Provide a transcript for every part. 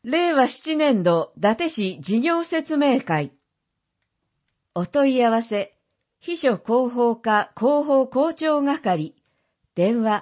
令和7年度伊達市事業説明会。お問い合わせ、秘書広報課広報校長係、電話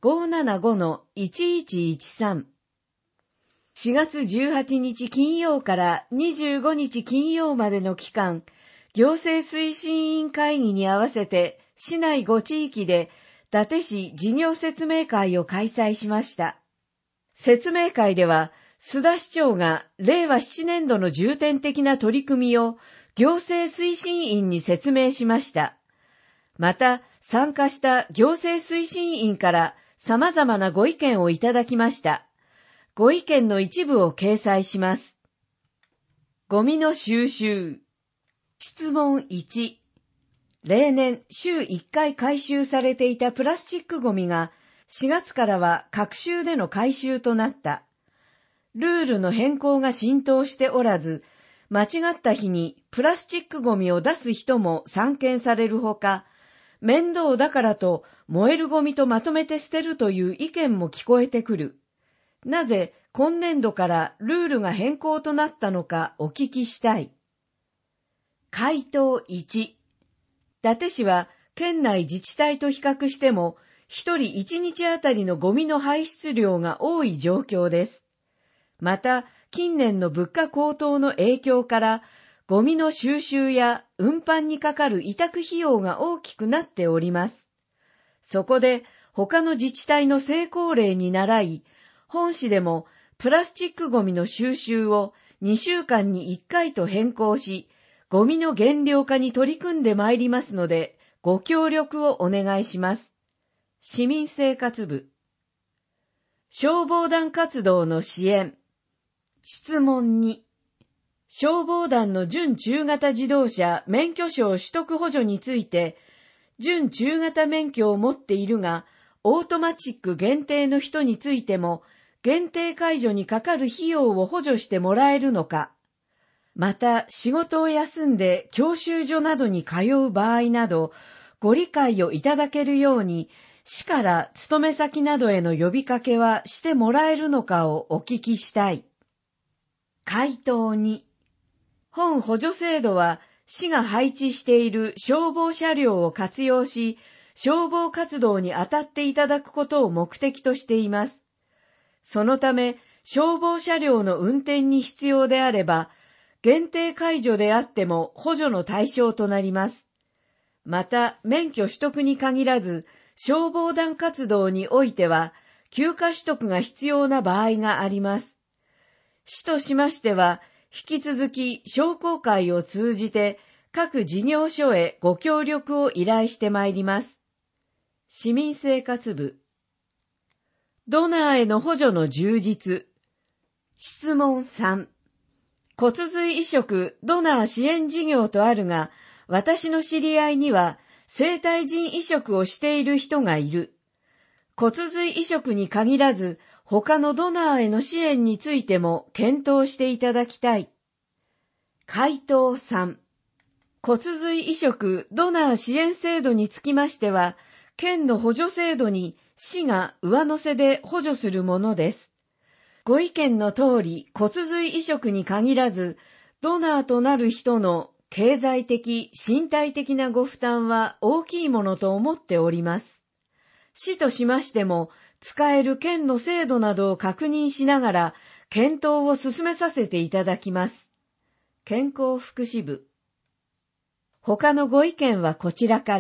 575-1113。4月18日金曜から25日金曜までの期間、行政推進委員会議に合わせて市内5地域で伊達市事業説明会を開催しました。説明会では、須田市長が令和7年度の重点的な取り組みを行政推進委員に説明しました。また、参加した行政推進委員から様々なご意見をいただきました。ご意見の一部を掲載します。ゴミの収集。質問1。例年週1回回収されていたプラスチックゴミが4月からは各週での回収となった。ルールの変更が浸透しておらず、間違った日にプラスチックゴミを出す人も散見されるほか、面倒だからと燃えるゴミとまとめて捨てるという意見も聞こえてくる。なぜ今年度からルールが変更となったのかお聞きしたい。回答1。伊達市は県内自治体と比較しても、1人1日あたりのゴミの排出量が多い状況です。また、近年の物価高騰の影響から、ゴミの収集や運搬にかかる委託費用が大きくなっております。そこで、他の自治体の成功例に倣い、本市でもプラスチックゴミの収集を2週間に1回と変更し、ゴミの減量化に取り組んでまいりますので、ご協力をお願いします。市民生活部。消防団活動の支援。質問2。消防団の準中型自動車免許証取得補助について、準中型免許を持っているが、オートマチック限定の人についても、限定解除にかかる費用を補助してもらえるのか。また、仕事を休んで教習所などに通う場合など、ご理解をいただけるように、市から勤め先などへの呼びかけはしてもらえるのかをお聞きしたい。回答2。本補助制度は市が配置している消防車両を活用し、消防活動に当たっていただくことを目的としています。そのため、消防車両の運転に必要であれば、限定解除であっても補助の対象となります。また、免許取得に限らず、消防団活動においては、休暇取得が必要な場合があります。市としましては、引き続き商工会を通じて各事業所へご協力を依頼してまいります。市民生活部。ドナーへの補助の充実。質問3。骨髄移植ドナー支援事業とあるが、私の知り合いには生体腎移植をしている人がいる。骨髄移植に限らず、他のドナーへの支援についても検討していただきたい。回答3。骨髄移植ドナー支援制度につきましては、県の補助制度に市が上乗せで補助するものです。ご意見の通り骨髄移植に限らず、ドナーとなる人の経済的、身体的なご負担は大きいものと思っております。市としましても、使える県の制度などを確認しながら、検討を進めさせていただきます。健康福祉部。他のご意見はこちらから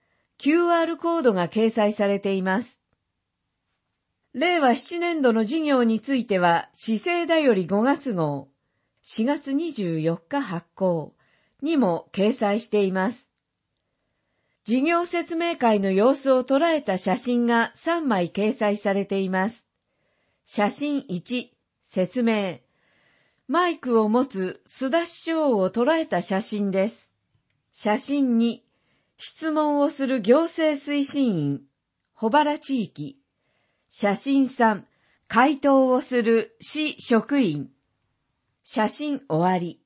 、QR コードが掲載されています。令和7年度の事業については、市政だより5月号、4月24日発行にも掲載しています。事業説明会の様子を捉えた写真が3枚掲載されています。写真1、説明。マイクを持つ須田市長を捉えた写真です。写真2、質問をする行政推進員、保原地域。写真3、回答をする市職員。写真終わり。